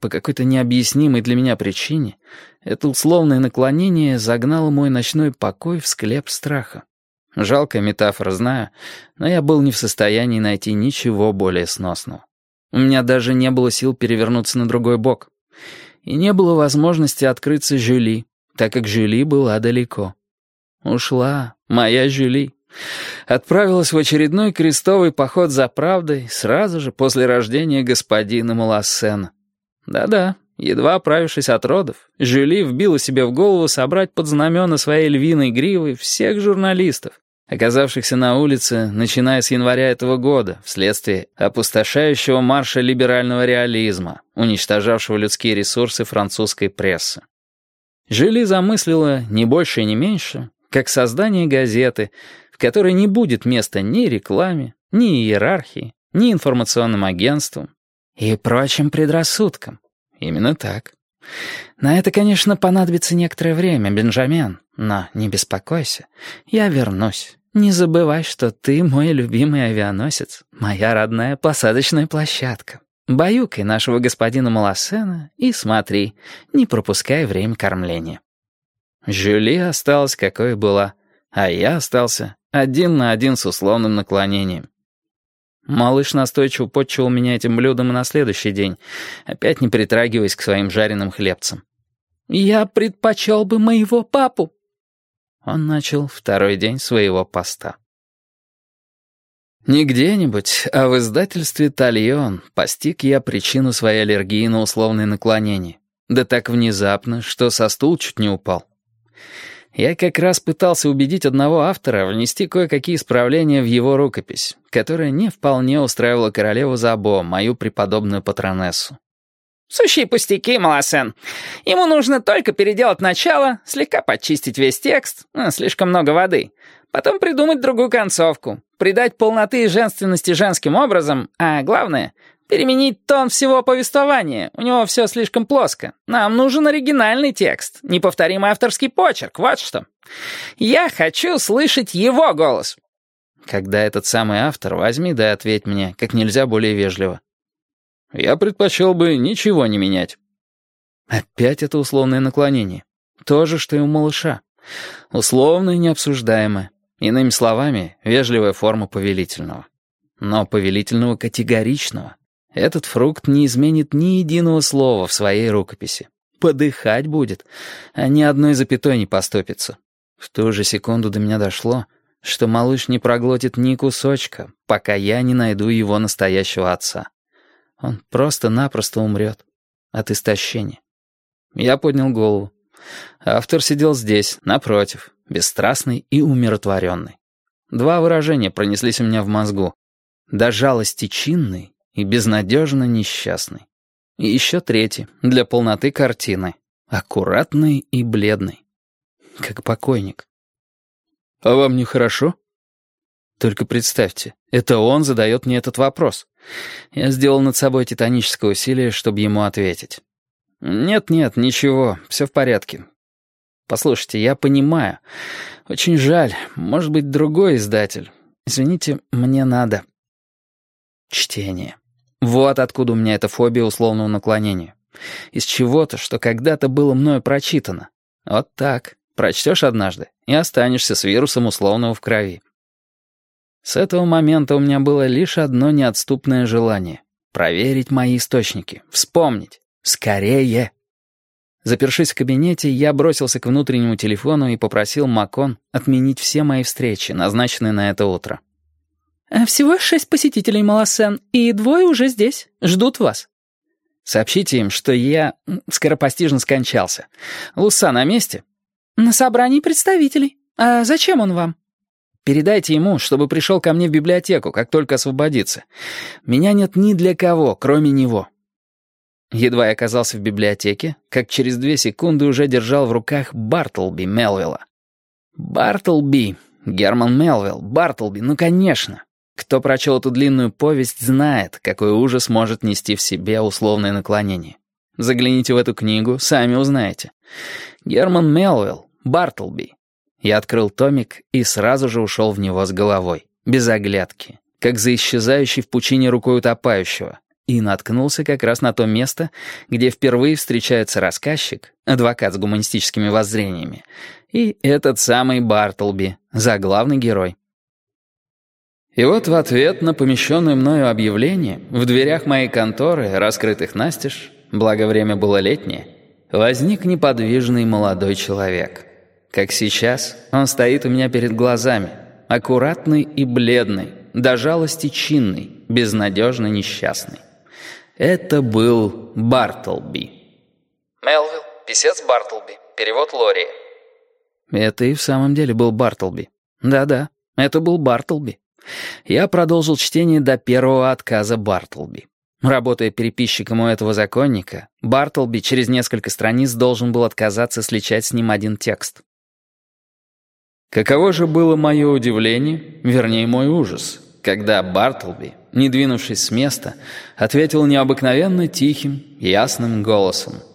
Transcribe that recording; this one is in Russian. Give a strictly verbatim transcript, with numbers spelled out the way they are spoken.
по какой-то необъяснимой для меня причине, это условное наклонение загнало мой ночной покой в склеп страха. Жалкая метафора, знаю, но я был не в состоянии найти ничего более сносного. У меня даже не было сил перевернуться на другой бок. И не было возможности открыться Жюли, так как Жюли была далеко. Ушла моя Жюли. Отправилась в очередной крестовый поход за правдой сразу же после рождения господина Малассена. Да-да, едва оправившись от родов, Жюли вбила себе в голову собрать под знамена своей львиной гривы всех журналистов, оказавшихся на улице, начиная с января этого года, вследствие опустошающего марша либерального реализма, уничтожавшего людские ресурсы французской прессы. Жюли замыслила не больше и не меньше, как создание газеты, в которой не будет места ни рекламе, ни иерархии, ни информационным агентствам и прочим предрассудкам. Именно так. На это, конечно, понадобится некоторое время, Бенджамин, но не беспокойся, я вернусь. Не забывай, что ты мой любимый авианосец, моя родная посадочная площадка. Баюкай нашего господина Малассена и смотри, не пропускай время кормления. Жюли осталась, какой и была, а я остался один на один с условным наклонением. Малыш настойчиво подчивал меня этим блюдом и на следующий день, опять не притрагиваясь к своим жареным хлебцам. «Я предпочел бы моего папу». Он начал второй день своего поста. Не где-нибудь, а в издательстве «Тальон» постиг я причину своей аллергии на условные наклонения. Да так внезапно, что со стула чуть не упал. Я как раз пытался убедить одного автора внести кое-какие исправления в его рукопись, которая не вполне устраивала королеву Забо, мою преподобную патронессу. «Сущие пустяки, Малассен. Ему нужно только переделать начало, слегка подчистить весь текст, ну, слишком много воды, потом придумать другую концовку, придать полноты и женственности женским образом, а главное — переменить тон всего повествования. У него все слишком плоско. Нам нужен оригинальный текст, неповторимый авторский почерк, вот что. Я хочу слышать его голос». Когда этот самый автор, возьми да ответь мне, как нельзя более вежливо. Я предпочел бы ничего не менять. Опять это условное наклонение. То же, что и у малыша. Условное, необсуждаемое. Иными словами, вежливая форма повелительного. Но повелительного категоричного. Этот фрукт не изменит ни единого слова в своей рукописи. Подыхать будет, а ни одной запятой не поступится. В ту же секунду до меня дошло, что малыш не проглотит ни кусочка, пока я не найду его настоящего отца. Он просто-напросто умрет от истощения. Я поднял голову. Автор сидел здесь, напротив, бесстрастный и умиротворенный. Два выражения пронеслись у меня в мозгу. До жалости чинный и безнадежно несчастный. И еще третий, для полноты картины. Аккуратный и бледный. Как покойник. «А вам нехорошо?» Только представьте, это он задает мне этот вопрос. Я сделал над собой титаническое усилие, чтобы ему ответить. «Нет-нет, ничего, все в порядке. Послушайте, я понимаю. Очень жаль, может быть, другой издатель. Извините, мне надо». Чтение. Вот откуда у меня эта фобия условного наклонения. Из чего-то, что когда-то было мною прочитано. Вот так. Прочтешь однажды и останешься с вирусом условного в крови. С этого момента у меня было лишь одно неотступное желание — проверить мои источники, вспомнить. Скорее! Запершись в кабинете, я бросился к внутреннему телефону и попросил Макон отменить все мои встречи, назначенные на это утро. «Всего шесть посетителей, Малассен, и двое уже здесь. Ждут вас». «Сообщите им, что я скоропостижно скончался. Лусса на месте?» «На собрании представителей. А зачем он вам?» «Передайте ему, чтобы пришел ко мне в библиотеку, как только освободится. Меня нет ни для кого, кроме него». Едва я оказался в библиотеке, как через две секунды уже держал в руках Бартлби Мелвилла. Бартлби, Герман Мелвилл, Бартлби, ну конечно. Кто прочел эту длинную повесть, знает, какой ужас может нести в себе условное наклонение. Загляните в эту книгу, сами узнаете. Герман Мелвилл, Бартлби. Я открыл томик и сразу же ушел в него с головой, без оглядки, как за исчезающей в пучине рукой утопающего, и наткнулся как раз на то место, где впервые встречаются рассказчик, адвокат с гуманистическими воззрениями, и этот самый Бартлби, заглавный герой. И вот в ответ на помещенное мною объявление в дверях моей конторы, раскрытых настежь, благо время было летнее, возник неподвижный молодой человек. Как сейчас, он стоит у меня перед глазами, аккуратный и бледный, до жалости чинный, безнадежно несчастный. Это был Бартлби. Мелвилл, писец Бартлби, перевод Лории. Это и в самом деле был Бартлби. Да-да, это был Бартлби. Я продолжил чтение до первого отказа Бартлби. Работая переписчиком у этого законника, Бартлби через несколько страниц должен был отказаться сличать с ним один текст. Каково же было мое удивление, вернее мой ужас, когда Бартлби, не двинувшись с места, ответил необыкновенно тихим, ясным голосом.